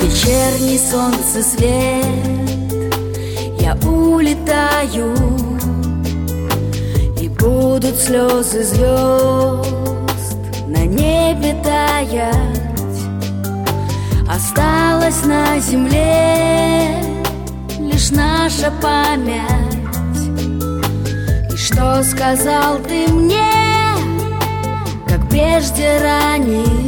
вечерний солнцесвет я улетаю, и будут слезы звезд на небе таять. Осталась на земле лишь наша память. И что сказал ты мне, как прежде ранит?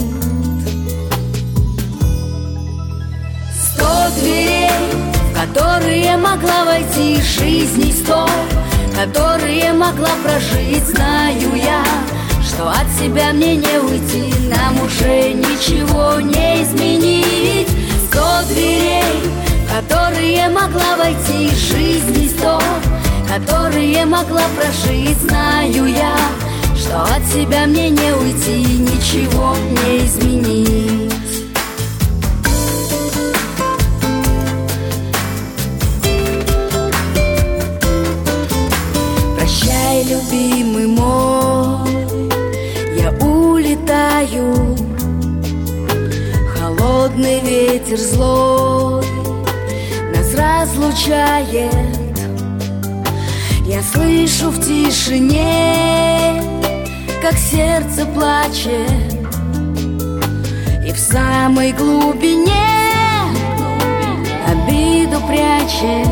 100 дверей, в которые могла войти жизней 100, которые могла прожить. Знаю я, что от себя мне не уйти, нам уже ничего не изменить. 100 дверей, в которые могла войти жизней 100, которые могла прожить. Знаю я, что от себя мне не уйти, ничего не изменить. Прощай, любимый мой, я улетаю. Холодный ветер злой нас разлучает. Я слышу в тишине, как сердце плачет, и в самой глубине обиду прячет.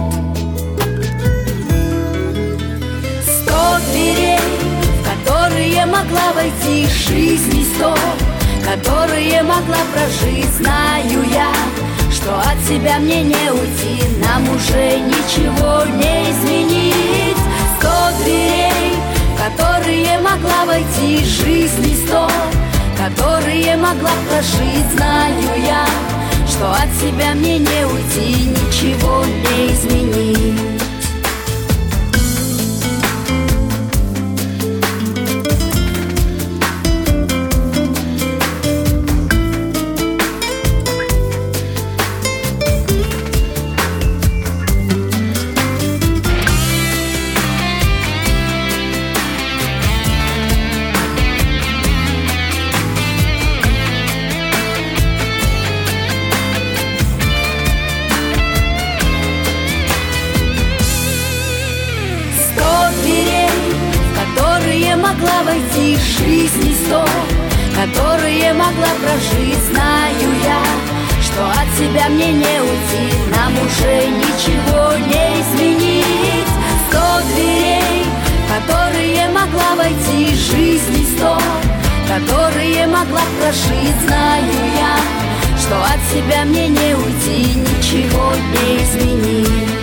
100 дверей, в которые могла войти жизней 100, которые могла прожить. Знаю я, что от себя мне не уйти, нам уже ничего не изменить. 100 дверей, в которые могла войти жизней 100, которые могла прожить. Знаю я, что от себя мне не уйти, ничего не изменить. Могла войти жизни 100, которые могла прожить. Знаю я, что от себя мне не уйти, нам уже ничего не изменить. 100 дверей, которые могла войти жизни 100, которые могла прожить. Знаю я, что от себя мне не уйти, ничего не изменить.